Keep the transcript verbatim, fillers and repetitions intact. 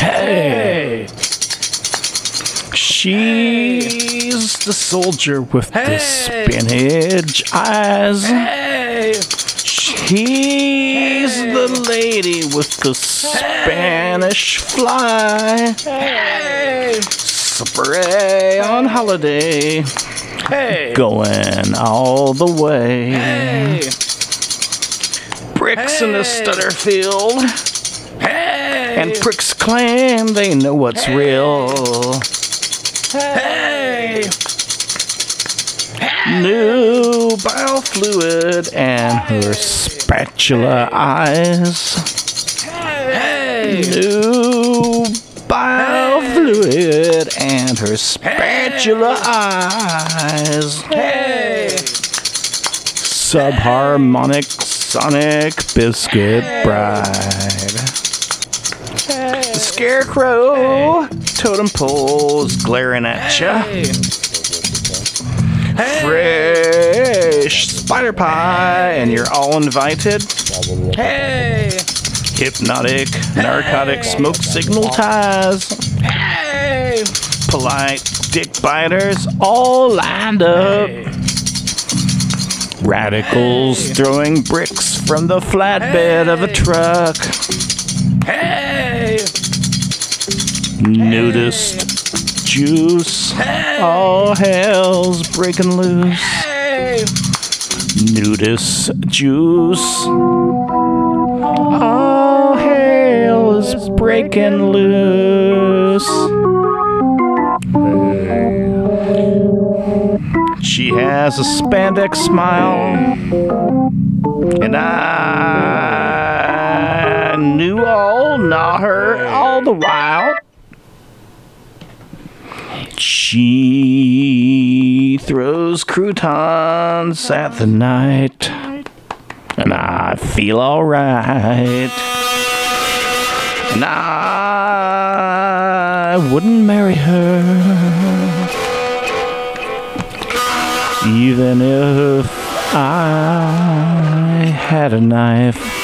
Hey! She's the soldier with the Hey! spinach eyes. Hey! She's the lady with the Spanish fly. Hey! Spray on holiday, Hey! going all the way. Hey! Bricks in the Hey! stutter field, Hey! and pricks claim they know what's real. Hey! New biofluid and her spatula eyes. Hey! New biofluid and her spatula eyes. Hey! Subharmonic sonic biscuit bride. The scarecrow totem poles glaring at ya. Fresh spider pie, and you're all invited. Hey! Hypnotic, narcotic smoke signal ties. Hey! Polite dick biters all lined up. Radicals throwing bricks from the flatbed of a truck. Hey! Nudist juice. All hell's breaking loose. Hey! Nudist juice. All hell is breaking loose. She has a spandex smile, and I knew all, not her, all the while. She throws croutons at the night, and I feel alright. And I wouldn't marry her, even if I had a knife.